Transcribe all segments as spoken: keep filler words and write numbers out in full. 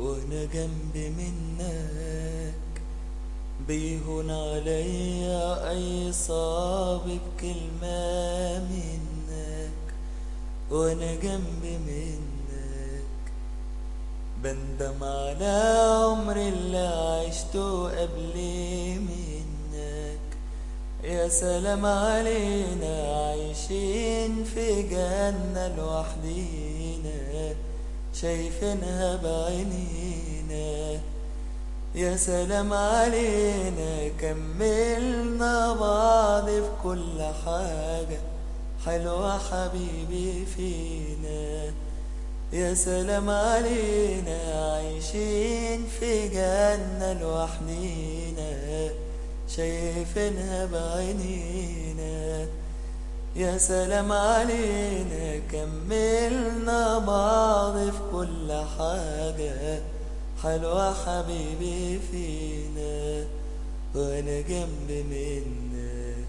وانا جنبي منك بيهون عليا اي صعب بكلمة منك، وانا جنبي منك بندم على عمري اللي عشته قبل منك. يا سلام علينا عايشين في جنة لوحدينا شايفينها بعينينا. يا سلام علينا كملنا بعض في كل حاجة حلوة حبيبي فينا. يا سلام علينا عايشين في جنة لوحدينا شايفينها بعينينا. يا سلام علينا كملنا بعض في كل حاجة حلوة حبيبي فينا، وانا جنب منك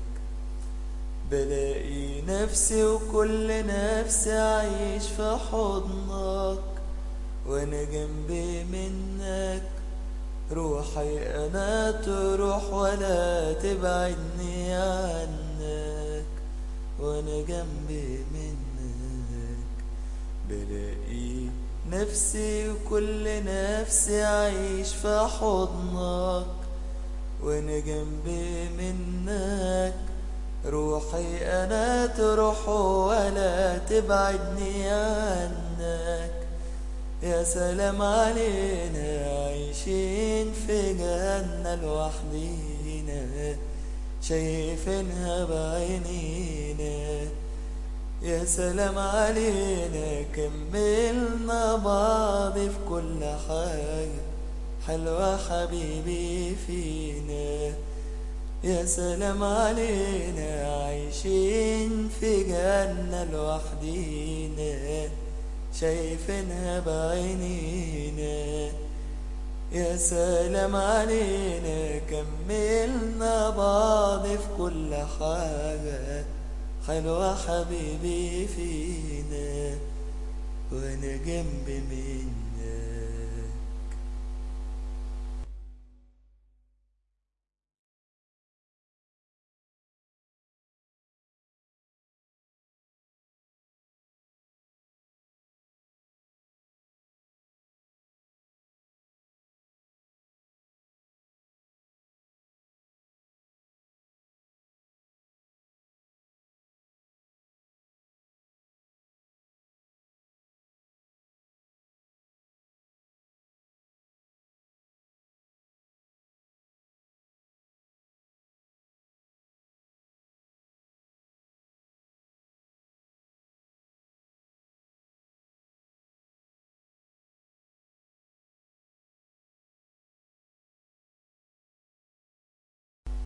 بلاقي نفسي وكل نفسي عايش في حضنك. وانا جنبي منك روحي انا تروح ولا تبعدني عنك. وانا جنبي منك بلاقي نفسي وكل نفسي عايش في حضنك. وانا جنبي منك روحي انا تروح ولا تبعدني عنك. يا سلام علينا عايشين في جنة لوحدينا شايفينها بعينينا. يا سلام علينا كملنا بعض في كل حاجة حلوة حبيبي فينا. يا سلام علينا عايشين في جنة لوحدينا شايفينها بعينينا. يا سلام علينا كملنا بعض في كل حاجة حلوة حبيبي فينا، وانا جنب منك.